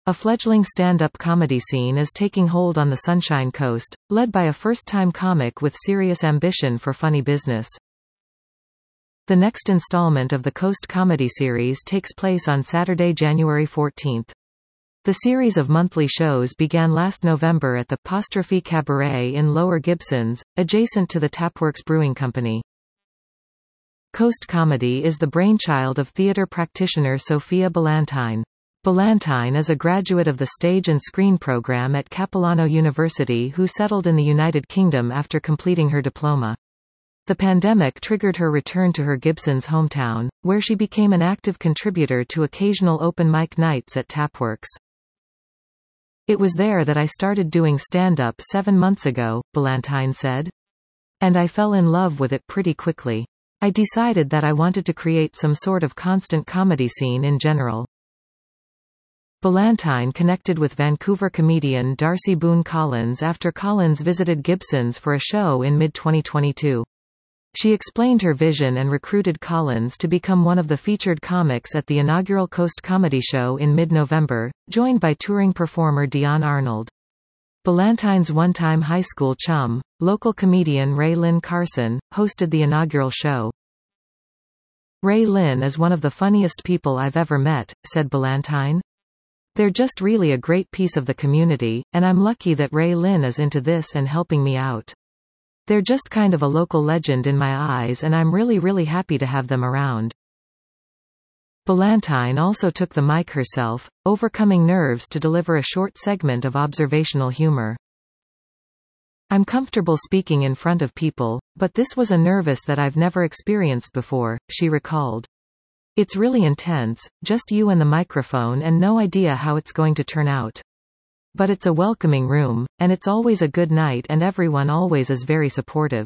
A fledgling stand-up comedy scene is taking hold on the Sunshine Coast, led by a first-time comic with serious ambition for funny business. The next installment of the Coast Comedy series takes place on Saturday, January 14. The series of monthly shows began last November at the Apostrophe Cabaret in Lower Gibsons, adjacent to the Tapworks Brewing Company. Coast Comedy is the brainchild of theatre practitioner Sophia Ballantyne. Ballantyne is a graduate of the Stage and Screen program at Capilano University who settled in the United Kingdom after completing her diploma. The pandemic triggered her return to her Gibsons hometown, where she became an active contributor to occasional open mic nights at Tapworks. "It was there that I started doing stand-up 7 months ago," Ballantyne said. "And I fell in love with it pretty quickly. I decided that I wanted to create some sort of constant comedy scene in general." Ballantyne connected with Vancouver comedian Darcy Boone Collins after Collins visited Gibsons for a show in mid-2022. She explained her vision and recruited Collins to become one of the featured comics at the inaugural Coast Comedy Show in mid-November, joined by touring performer Dion Arnold. Ballantyne's one-time high school chum, local comedian Ray Lynn Carson, hosted the inaugural show. "Ray Lynn is one of the funniest people I've ever met," said Ballantyne. "They're just really a great piece of the community, and I'm lucky that Ray Lynn is into this and helping me out. They're just kind of a local legend in my eyes and I'm really happy to have them around." Ballantyne also took the mic herself, overcoming nerves to deliver a short segment of observational humor. "I'm comfortable speaking in front of people, but this was a nervous that I've never experienced before," she recalled. "It's really intense, just you and the microphone and no idea how it's going to turn out. But it's a welcoming room, and it's always a good night and everyone always is very supportive."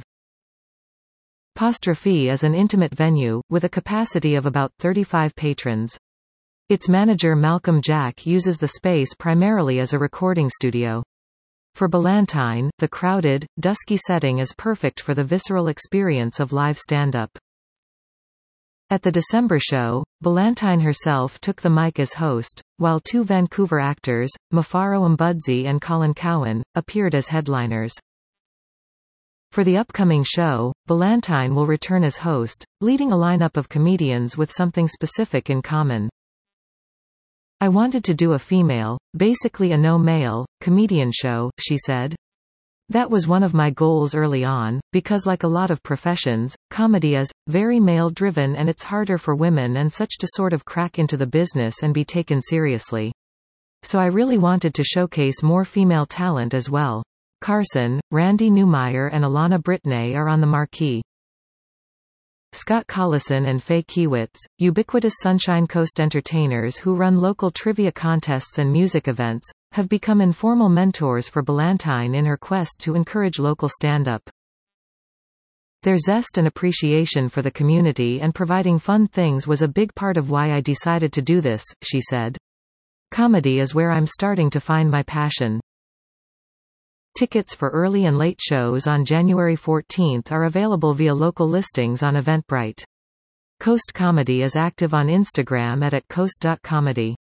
Apostrophe is an intimate venue, with a capacity of about 35 patrons. Its manager Malcolm Jack uses the space primarily as a recording studio. For Ballantyne, the crowded, dusky setting is perfect for the visceral experience of live stand-up. At the December show, Ballantyne herself took the mic as host, while two Vancouver actors, Mafaro Mbudzi and Colin Cowan, appeared as headliners. For the upcoming show, Ballantyne will return as host, leading a lineup of comedians with something specific in common. "I wanted to do a female, basically a no-male, comedian show," she said. "That was one of my goals early on, because like a lot of professions, comedy is very male-driven and it's harder for women and such to sort of crack into the business and be taken seriously. So I really wanted to showcase more female talent as well. Carson, Randy Newmeyer and Alana Britney are on the marquee." Scott Collison and Faye Kiewitz, ubiquitous Sunshine Coast entertainers who run local trivia contests and music events, have become informal mentors for Ballantyne in her quest to encourage local stand-up. "Their zest and appreciation for the community and providing fun things was a big part of why I decided to do this," she said. "Comedy is where I'm starting to find my passion." Tickets for early and late shows on January 14 are available via local listings on Eventbrite. Coast Comedy is active on Instagram at @coast.comedy.